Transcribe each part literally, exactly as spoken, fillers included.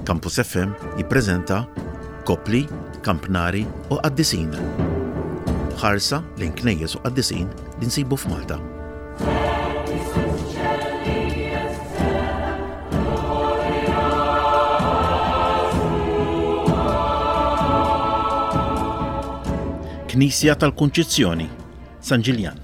Campus F M jippreżenta Kopli, Kampnari u Qaddisin. Ħarsa lejn knejjes u qaddisin li nsibu f'Malta. Knisja tal-Kunċizzjoni, San Ġiljan.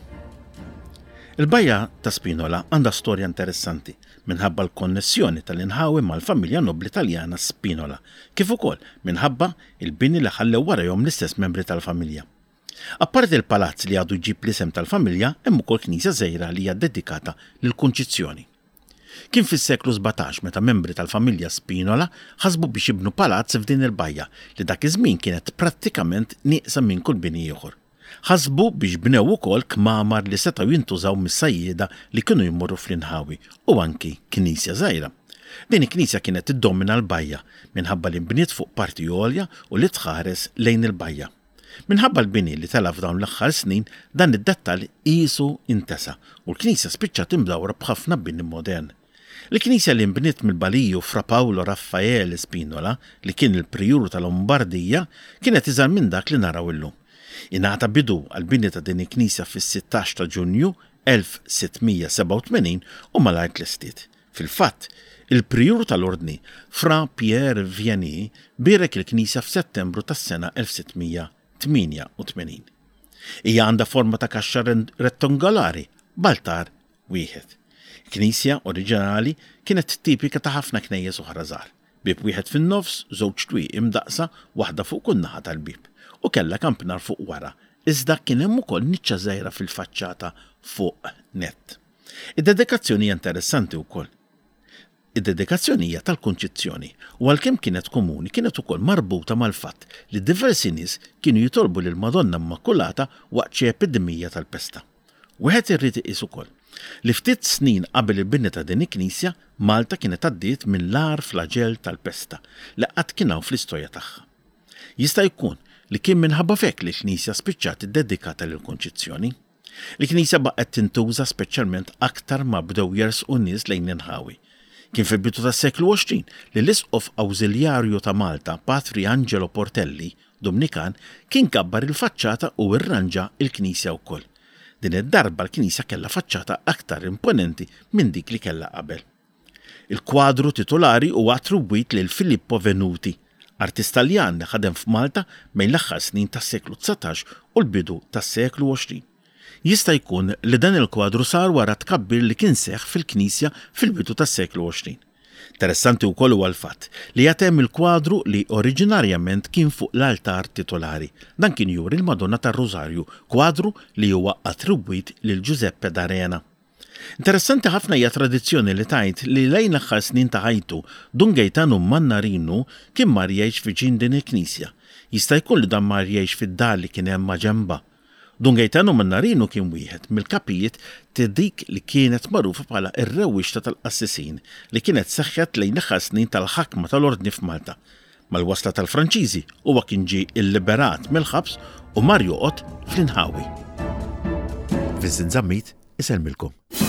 Il-bajja ta' Spinola għandha storja interessanti minħabba l-konnessjoni tal-inħawi mal-familja nobli Taljana Spinola, kif ukoll minħabba il-bini li ħallew warahom l-istess membri tal-familja. Apparti il-palazz li għadu jġib l-isem tal-familja, hemm ukoll knisja żgħira li hija dedikata lill-Kunċizzjoni. Kien fis-seklu sebgħax meta membri tal-familja Spinola ħasbu biex jibnu palazz f'din il-bajja li dak iż-żmien kienet prattikament nieqsa minn kull bini ieħor. Ħasbu biex bnew ukoll kmamar li setgħu jintużaw mis-sajjieda li kienu jmorru fl-inħawi u anki knisja żgħira. Din il-knisja kienet iddomina l-bajja minħabba li nbniet fuq parti għolja u li tħares lejn il-bajja. Minħabba l-bini li tela f'dawn l-aħħar snin dan id-dettal qisu intesa u l-knisja spiċċat imdawra b'ħafna bini modern. L-knisja li nbniet mill-Baliju Fra Paolo Raffaele Spinola li kien il-Prijur tal-Lombardija kienet iżgħar minn dak li naraw illum. Ingħata bidu għal-bini ta' din il-knisja fis-sittax ta' Ġunju elf sittmija seba' u tmenin u malajr tlestiet. Fil-fatt, il-Prijur tal-Ordni Fra Pierre Vianney bierek il-knisja f'Settembru tas-sena elf sittmija tminja u tmenin. Hija għandha forma ta' kaxxa rettangolari b'altar wieħed. Knisja oriġinali kienet tipika ta' ħafna knejjes oħra żgħar. Bib wieħed fin-nofs, żewġ twieq imdaqsa, waħda fuq kull naħa tal-bib. U kellha kampnar fuq wara, iżda kien hemm ukoll niċċa żgħira fil-faċċata fuq nett. Id-dedikazzjoni hija interessanti wkoll. Id-dedikazzjoni hija tal-Kunċizzjoni u għalkemm kienet komuni kienet ukoll marbuta mal-fatt li diversi nies kienu jitolbu lil Madonna Immakulata waqt xi epidemija tal-pesta. Wieħed irrid iqis ukoll li ftit snin qabel il-bini ta' din il-knisja Malta kienet għaddiet minn l-ar flagell tal-pesta li qatt kien hawn fl-istorja tagħha. Jista' jkun li kien minħabba fekk li l-knisja spiċċat iddedikata lill-Kunċizzjoni. Il-knisja baqgħet tintuża speċjalment aktar ma bdew jersqu nies lejn inħawi. Kien fil-bidu tas-seklu għoxrin li l-Isqof Awżiljarju ta' Malta, Patri Angelo Portelli, Dominikan, kien kabbar il-faċċata u rranġa il-knisja wkoll. Din id-darba l-knisja kellha faċċata aktar imponenti minn dik li kellha qabel. Il-kwadru titolari huwa attribwit lil Filippo Venuti, artist Taljan li ħadem f'Malta bejn l-aħħar snin tas-seklu tsatax u l-bidu tas-seklu għoxrin. Jista' jkun li dan il-kwadru sar wara tkabbir li kien seħħ fil-knisja fil-bidu tas-seklu għoxrin. Interessanti wkoll huwa l-fatt li jatem il-kwadru li oriġinarjament kien fuq l-altar titolari. Dan kien juri l-Madonna tar-Rużarju, kwadru li huwa attribwit lil Giuseppe d'Arena. Interessanti ħafna hija tradizzjoni li tajt li lejn l-aħħar snin ta' ħajtu Don Gaetano Mannarino kien mar jgħix viċin din il-knisja. Jista' jkun li dan mar jgħix fid-dar li kien hemm ma' ġenba. Don Gaetano Mannarino kien wieħed mill-kapijiet ta' dik li kienet magħrufa bħala ir-rewwixta tal-Qassisin li kienet seħħet lejn l-aħħar snin tal-ħakma tal-Ordni f'Malta. Mal-wasla tal-Franċiżi huwa kien ġie illiberat mill-ħabs u mar joqgħod fl-inħawi. Viżin Żammit isellmilkom.